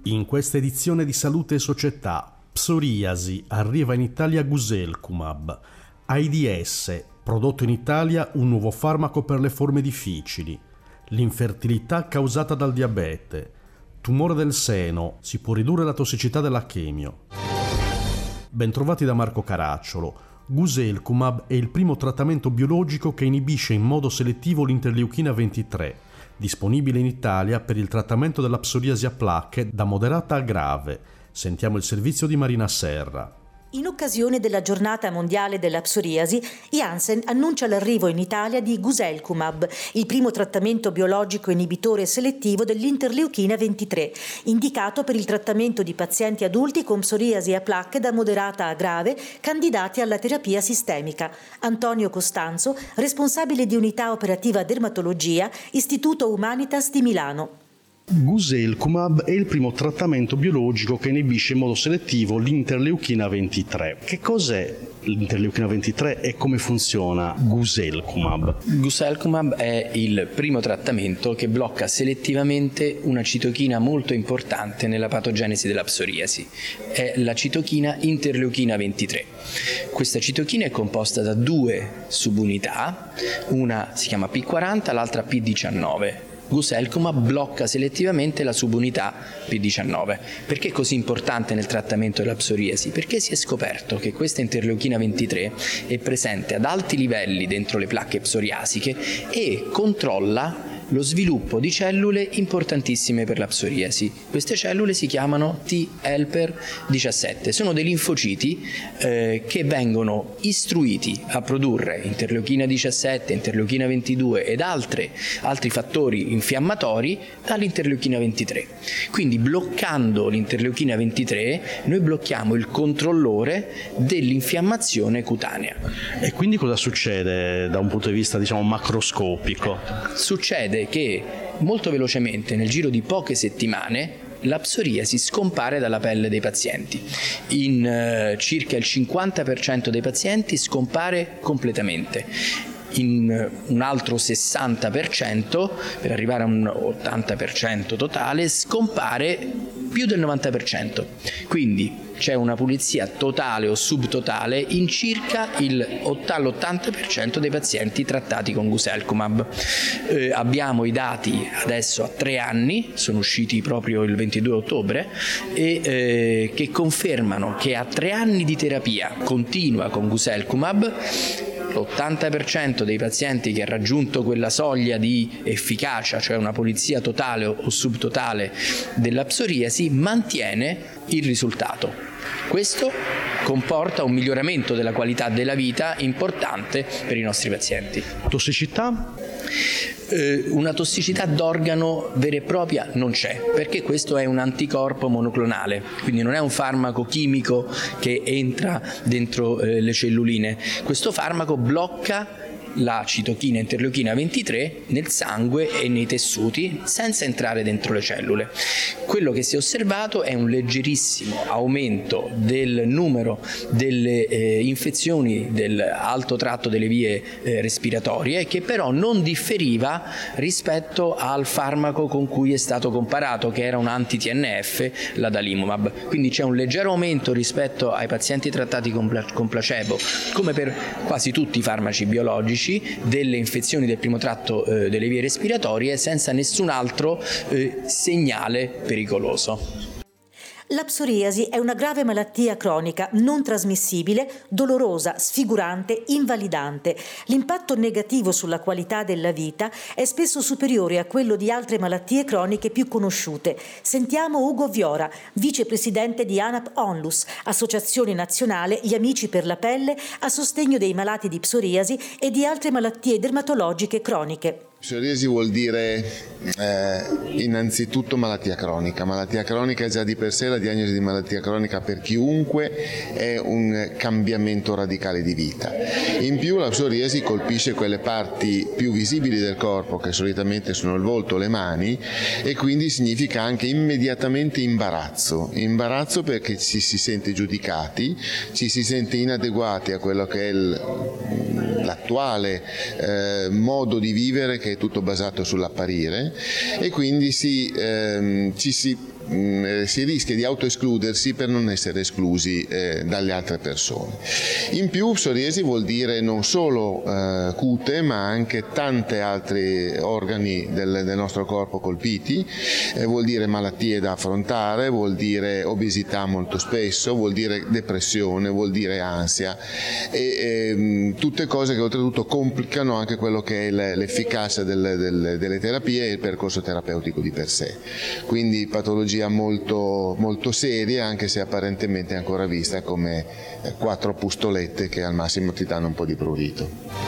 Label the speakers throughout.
Speaker 1: In questa edizione di Salute e Società, psoriasi, arriva in Italia Guselkumab. AIDS, prodotto in Italia un nuovo farmaco per le forme difficili. L'infertilità causata dal diabete. Tumore del seno, si può ridurre la tossicità della chemio. Bentrovati da Marco Caracciolo. Guselkumab è il primo trattamento biologico che inibisce in modo selettivo l'interleuchina 23, disponibile in Italia per il trattamento della psoriasi a placche da moderata a grave. Sentiamo il servizio di Marina Serra.
Speaker 2: In occasione della giornata mondiale della psoriasi, Janssen annuncia l'arrivo in Italia di Guselkumab, il primo trattamento biologico inibitore selettivo dell'interleuchina 23, indicato per il trattamento di pazienti adulti con psoriasi a placche da moderata a grave, candidati alla terapia sistemica. Antonio Costanzo, responsabile di unità operativa dermatologia, Istituto Humanitas di Milano.
Speaker 1: Guselkumab è il primo trattamento biologico che inibisce in modo selettivo l'interleuchina 23. Che cos'è l'interleuchina 23 e come funziona Guselkumab?
Speaker 3: Guselkumab è il primo trattamento che blocca selettivamente una citochina molto importante nella patogenesi della psoriasi. È la citochina interleuchina 23. Questa citochina è composta da due subunità, una si chiama P40, l'altra P19. Guselkumab blocca selettivamente la subunità P19. Perché è così importante nel trattamento della psoriasi? Perché si è scoperto che questa interleuchina 23 è presente ad alti livelli dentro le placche psoriasiche e controlla lo sviluppo di cellule importantissime per la psoriasi. Queste cellule si chiamano T helper 17, sono dei linfociti che vengono istruiti a produrre interleuchina 17, interleuchina 22 ed altri fattori infiammatori dall'interleuchina 23. Quindi bloccando l'interleuchina 23 noi blocchiamo il controllore dell'infiammazione cutanea.
Speaker 1: E quindi cosa succede da un punto di vista macroscopico?
Speaker 3: Succede che molto velocemente, nel giro di poche settimane, la psoriasi scompare dalla pelle dei pazienti. In circa il 50% dei pazienti scompare completamente. In un altro 60%, per arrivare a un 80% totale, scompare più del 90%. Quindi c'è una pulizia totale o subtotale in circa l'80% dei pazienti trattati con Guselkumab. Abbiamo i dati adesso a 3 anni, sono usciti proprio il 22 ottobre, e che confermano che a 3 anni di terapia continua con Guselkumab l'80% dei pazienti che ha raggiunto quella soglia di efficacia, cioè una pulizia totale o subtotale della psoriasi, mantiene il risultato. Questo comporta un miglioramento della qualità della vita importante per i nostri pazienti.
Speaker 1: Tossicità?
Speaker 3: Una tossicità d'organo vera e propria non c'è, perché questo è un anticorpo monoclonale, quindi non è un farmaco chimico che entra dentro le celluline. Questo farmaco blocca la citochina interleuchina 23 nel sangue e nei tessuti senza entrare dentro le cellule. Quello che si è osservato è un leggerissimo aumento del numero delle infezioni dell'alto tratto delle vie respiratorie, che però non differiva rispetto al farmaco con cui è stato comparato, che era un anti-TNF, l'adalimumab. Quindi c'è un leggero aumento rispetto ai pazienti trattati con placebo, come per quasi tutti i farmaci biologici, delle infezioni del primo tratto delle vie respiratorie, senza nessun altro segnale pericoloso.
Speaker 2: La psoriasi è una grave malattia cronica non trasmissibile, dolorosa, sfigurante, invalidante. L'impatto negativo sulla qualità della vita è spesso superiore a quello di altre malattie croniche più conosciute. Sentiamo Ugo Viora, vicepresidente di ANAP Onlus, Associazione Nazionale Gli Amici per la Pelle, a sostegno dei malati di psoriasi e di altre malattie dermatologiche croniche.
Speaker 4: Psoriasi vuol dire innanzitutto malattia cronica. Malattia cronica è già di per sé, la diagnosi di malattia cronica per chiunque è un cambiamento radicale di vita. In più la psoriasi colpisce quelle parti più visibili del corpo, che solitamente sono il volto, le mani, e quindi significa anche immediatamente imbarazzo perché ci si sente giudicati, ci si sente inadeguati a quello che è l'attuale modo di vivere, che è tutto basato sull'apparire, e quindi ci si si rischia di autoescludersi per non essere esclusi dalle altre persone. In più psoriasi vuol dire non solo cute, ma anche tanti altri organi del nostro corpo colpiti, vuol dire malattie da affrontare, vuol dire obesità molto spesso, vuol dire depressione, vuol dire ansia e tutte cose che oltretutto complicano anche quello che è l'efficacia delle terapie e il percorso terapeutico di per sé. Quindi patologia molto, molto seria, anche se apparentemente è ancora vista come 4 pustolette che al massimo ti danno un po' di prurito.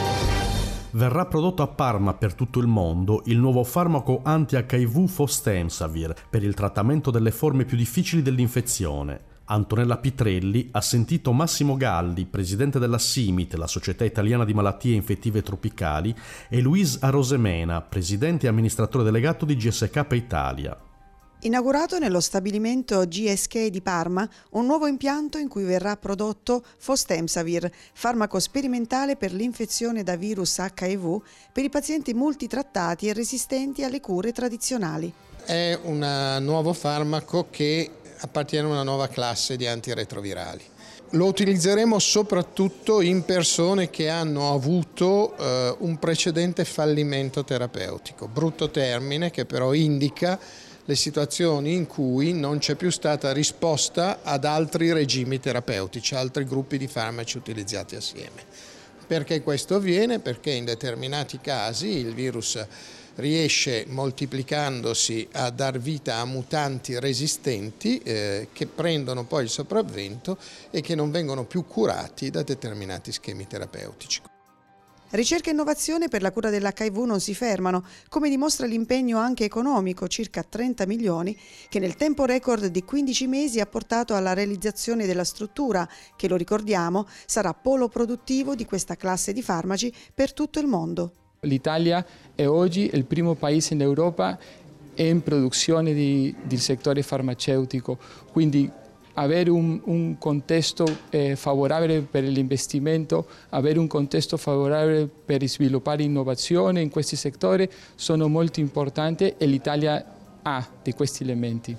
Speaker 1: Verrà prodotto a Parma per tutto il mondo il nuovo farmaco anti-HIV Fostemsavir per il trattamento delle forme più difficili dell'infezione. Antonella Pitrelli ha sentito Massimo Galli, presidente della SIMIT, la Società Italiana di Malattie Infettive Tropicali, e Luis Arosemena, presidente e amministratore delegato di GSK Italia.
Speaker 5: Inaugurato nello stabilimento GSK di Parma un nuovo impianto in cui verrà prodotto Fostemsavir, farmaco sperimentale per l'infezione da virus HIV per i pazienti multitrattati e resistenti alle cure tradizionali.
Speaker 6: È un nuovo farmaco che appartiene a una nuova classe di antiretrovirali. Lo utilizzeremo soprattutto in persone che hanno avuto un precedente fallimento terapeutico, brutto termine che però indica le situazioni in cui non c'è più stata risposta ad altri regimi terapeutici, altri gruppi di farmaci utilizzati assieme. Perché questo avviene? Perché in determinati casi il virus riesce, moltiplicandosi, a dar vita a mutanti resistenti che prendono poi il sopravvento e che non vengono più curati da determinati schemi terapeutici.
Speaker 5: Ricerca e innovazione per la cura dell'HIV non si fermano, come dimostra l'impegno anche economico, circa 30 milioni, che nel tempo record di 15 mesi ha portato alla realizzazione della struttura, che, lo ricordiamo, sarà polo produttivo di questa classe di farmaci per tutto il mondo.
Speaker 7: L'Italia è oggi il primo paese in Europa in produzione del settore farmaceutico, quindi avere un contesto favorevole per l'investimento, avere un contesto favorevole per sviluppare innovazione in questi settori sono molto importanti e l'Italia ha di questi elementi.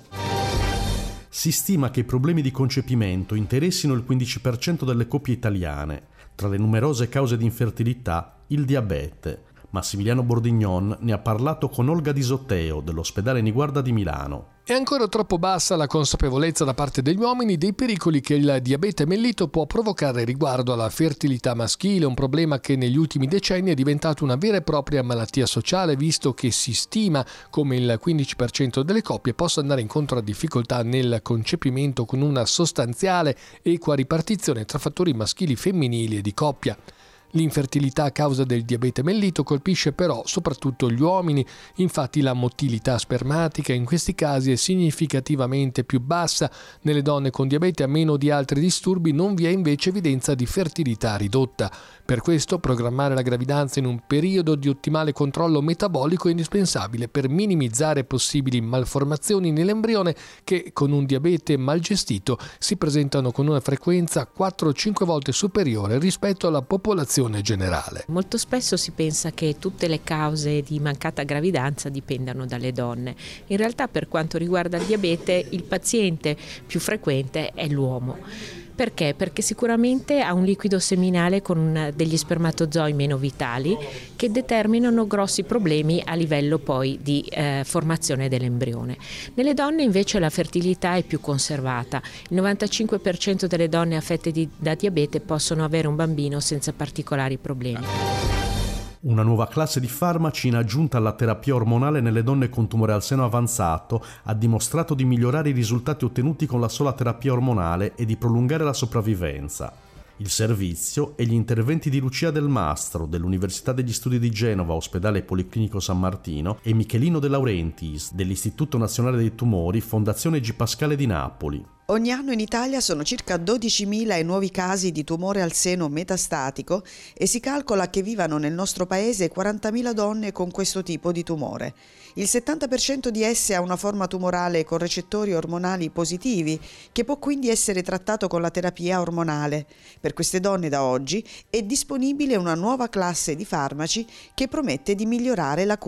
Speaker 1: Si stima che i problemi di concepimento interessino il 15% delle coppie italiane. Tra le numerose cause di infertilità, il diabete. Massimiliano Bordignon ne ha parlato con Olga Di Sotteo dell'ospedale Niguarda di Milano.
Speaker 8: È ancora troppo bassa la consapevolezza da parte degli uomini dei pericoli che il diabete mellito può provocare riguardo alla fertilità maschile, un problema che negli ultimi decenni è diventato una vera e propria malattia sociale, visto che si stima come il 15% delle coppie possa andare incontro a difficoltà nel concepimento con una sostanziale equa ripartizione tra fattori maschili, femminili e di coppia. L'infertilità a causa del diabete mellito colpisce però soprattutto gli uomini, infatti la motilità spermatica in questi casi è significativamente più bassa. Nelle donne con diabete, a meno di altri disturbi, non vi è invece evidenza di fertilità ridotta. Per questo programmare la gravidanza in un periodo di ottimale controllo metabolico è indispensabile per minimizzare possibili malformazioni nell'embrione che con un diabete mal gestito si presentano con una frequenza 4-5 volte superiore rispetto alla popolazione generale.
Speaker 9: Molto spesso si pensa che tutte le cause di mancata gravidanza dipendano dalle donne. In realtà, per quanto riguarda il diabete, il paziente più frequente è l'uomo. Perché? Perché sicuramente ha un liquido seminale con degli spermatozoi meno vitali che determinano grossi problemi a livello poi di formazione dell'embrione. Nelle donne invece la fertilità è più conservata. Il 95% delle donne affette da diabete possono avere un bambino senza particolari problemi.
Speaker 1: Una nuova classe di farmaci in aggiunta alla terapia ormonale nelle donne con tumore al seno avanzato ha dimostrato di migliorare i risultati ottenuti con la sola terapia ormonale e di prolungare la sopravvivenza. Il servizio e gli interventi di Lucia Del Mastro dell'Università degli Studi di Genova, Ospedale Policlinico San Martino, e Michelino De Laurentiis dell'Istituto Nazionale dei Tumori, Fondazione G. Pascale di Napoli.
Speaker 5: Ogni anno in Italia sono circa 12.000 i nuovi casi di tumore al seno metastatico e si calcola che vivano nel nostro paese 40.000 donne con questo tipo di tumore. Il 70% di esse ha una forma tumorale con recettori ormonali positivi, che può quindi essere trattato con la terapia ormonale. Per queste donne da oggi è disponibile una nuova classe di farmaci che promette di migliorare la cura.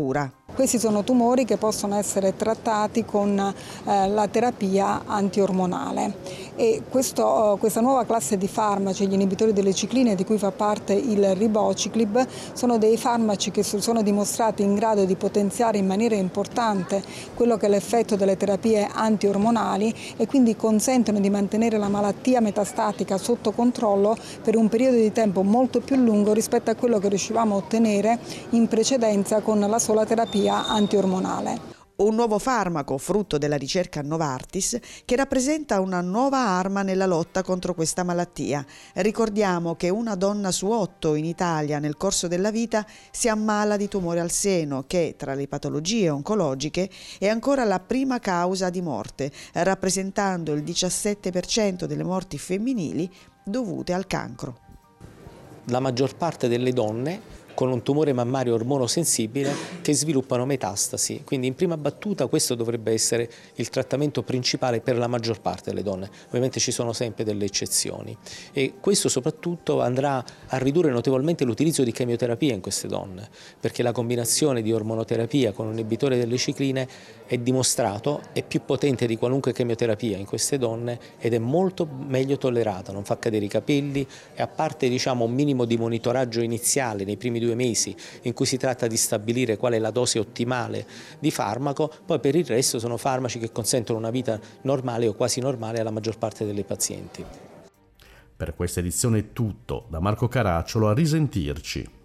Speaker 10: Questi sono tumori che possono essere trattati con la terapia antiormonale e questa nuova classe di farmaci, gli inibitori delle cicline, di cui fa parte il ribociclib, sono dei farmaci che sono dimostrati in grado di potenziare in maniera importante quello che è l'effetto delle terapie antiormonali e quindi consentono di mantenere la malattia metastatica sotto controllo per un periodo di tempo molto più lungo rispetto a quello che riuscivamo a ottenere in precedenza con la sola terapia antiormonale.
Speaker 5: Un nuovo farmaco frutto della ricerca Novartis che rappresenta una nuova arma nella lotta contro questa malattia. Ricordiamo che una donna su 8 in Italia nel corso della vita si ammala di tumore al seno che, tra le patologie oncologiche, è ancora la prima causa di morte, rappresentando il 17% delle morti femminili dovute al cancro.
Speaker 11: La maggior parte delle donne con un tumore mammario ormonosensibile che sviluppano metastasi. Quindi in prima battuta questo dovrebbe essere il trattamento principale per la maggior parte delle donne. Ovviamente ci sono sempre delle eccezioni e questo soprattutto andrà a ridurre notevolmente l'utilizzo di chemioterapia in queste donne, perché la combinazione di ormonoterapia con un inibitore delle cicline è dimostrato, è più potente di qualunque chemioterapia in queste donne ed è molto meglio tollerata, non fa cadere i capelli e a parte un minimo di monitoraggio iniziale nei primi 2 mesi in cui si tratta di stabilire qual è la dose ottimale di farmaco, poi per il resto sono farmaci che consentono una vita normale o quasi normale alla maggior parte delle pazienti.
Speaker 1: Per questa edizione è tutto, da Marco Caracciolo, a risentirci.